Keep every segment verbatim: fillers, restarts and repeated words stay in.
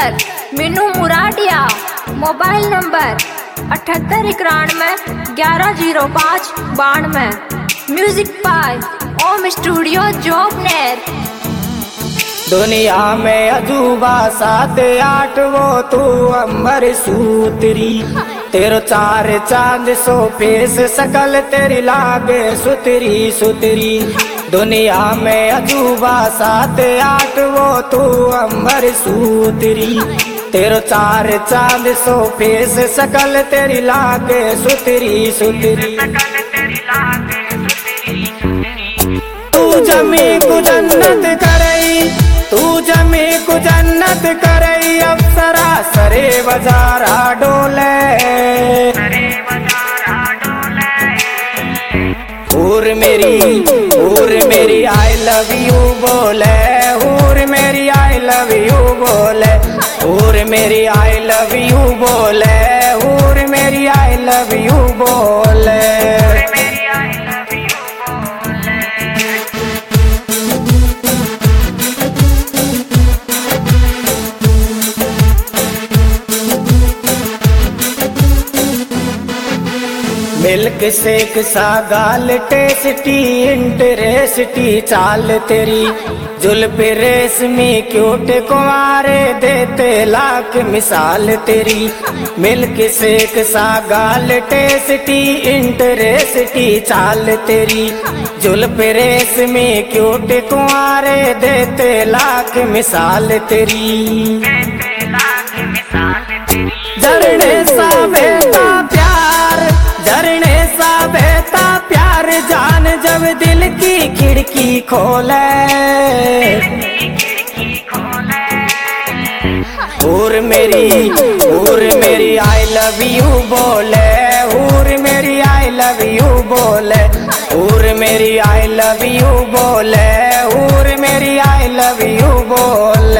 Singer Meenu Muradia. Mobile number अठहत्तर इक्यानवे ग्यारह जीरो पाँच बानवे। Music by Om studio Jobner. दुनिया में अजूबा सात आठ वो तू अम्बर सूतरी, तेरो चार चांद सो फेस सकल तेरी लागे सुतरी सुतरी। दुनिया में अजूबा सात आठ वो तू अम्बर सूतरी, तेरो चार चांद सो फेस सकल तेरी लागे सुतरी सुतरी। तू जमी को जन्नत करई, तू जमी को जन्नत करई, अप्सरा सरे बजारा डोले। हूर मेरी हूर मेरी आई लव यू बोले, हूर मेरी आई लव यू बोले, हूर मेरी आई लव यू बोले, हूर मेरी आई लव यू बोले। मिल्क शेक सा गाल टेस्टी इंटरेस्टी चाल तेरी, जुल्फ रेशमी क्यूट कुंवारे देते लाख मिसाल तेरी। मिल्क शेक सा गाल टेस्टी इंटरेस्टी चाल तेरी, जुल्फ रेशमी क्यूट कुंवारे देते लाख मिसाल तेरी। झरने सा बहता प्यार, झरने सा बहता प्यार, जान जब दिल की खिड़की खोले। हूर मेरी हूर मेरी आई लव यू बोले, हूर मेरी आई लव यू बोले, हूर मेरी आई लव यू बोले, हूर मेरी आई लव यू बोले।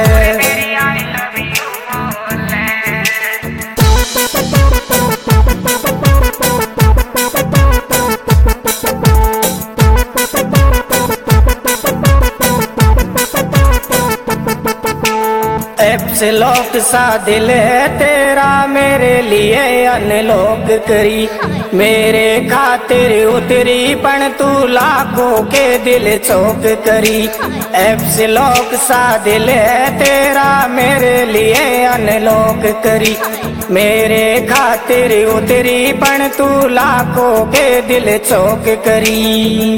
एप्सिलॉक सा दिल है तेरा, मेरे लिए अनलॉक करी, मेरे खातिर उतरी पण तू लाखों के दिल चौक करी। एप्सिलॉक सा दिल है तेरा, मेरे लिए अनलॉक करी, मेरे खातिर उतरी पण तू लाखों के दिल चौक करी।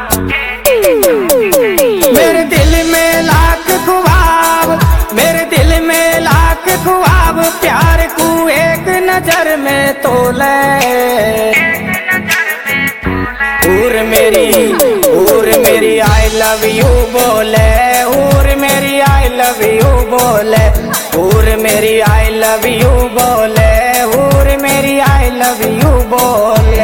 मेरे दिल में लाख ख्वाब, मेरे दिल में लाख ख्वाब, प्यार को एक नजर में तोले। हूर मेरी हूर मेरी आई लव यू बोले, हूर मेरी आई लव यू बोले, हूर मेरी आई लव यू बोले, हूर मेरी आई लव यू बोले।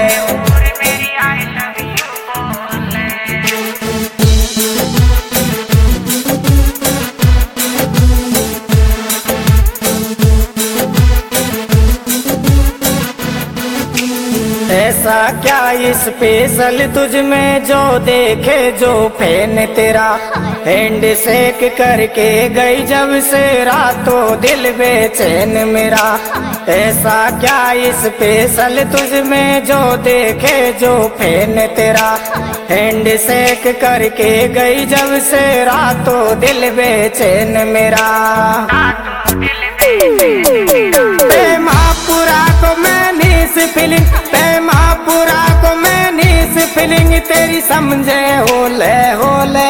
ऐसा क्या स्पेशल तुझ में जो देखे जो फैन तेरा, हैंड शेक करके गई जब से रातों दिल बेचैन मेरा। ऐसा क्या स्पेशल तुझ में जो देखे जो फैन तेरा, हैंड शेक करके गई जब से रातों दिल बेचैन मेरा। मापुरा को मैंने से फीलिंग, मापुरा को मैंने से फीलिंग, तेरी समझे होले होले।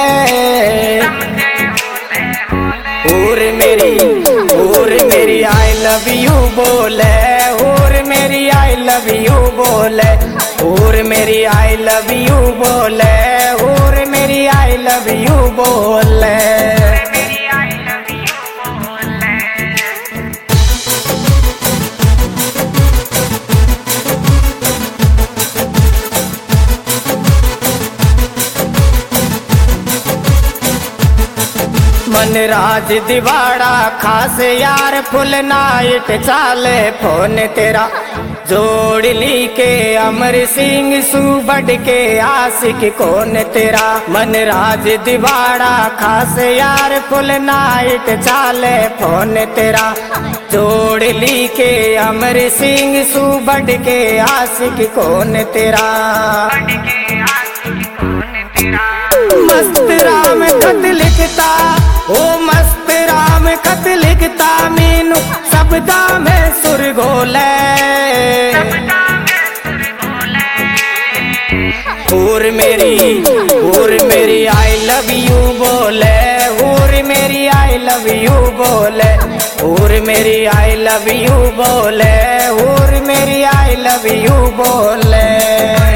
हूर मेरी हूर मेरी आई लव यू बोले, हूर मेरी आई लव यू बोले, हूर मेरी आई लव यू बोले, हूर मेरी आई लव यू बोले। मन राज दिवाड़ा खास यार, फुल नाइट चाले फोन तेरा, जोड़ ली के अमर सिंह सुबड़ के आशिक कौन तेरा मन राज दिवाड़ा खास यार फुल नाइट चाले फोन तेरा जोड़ ली के अमर सिंह सुबड़ के आशिक कौन तेरा मस्त राम खत लिखता ओ मस्त राम खत लिखता मीनू शब्दा में सुर घोले और मेरी और मेरी आई लव यू बोले और मेरी आई लव यू बोले और मेरी आई लव यू बोले और मेरी आई लव यू बोले।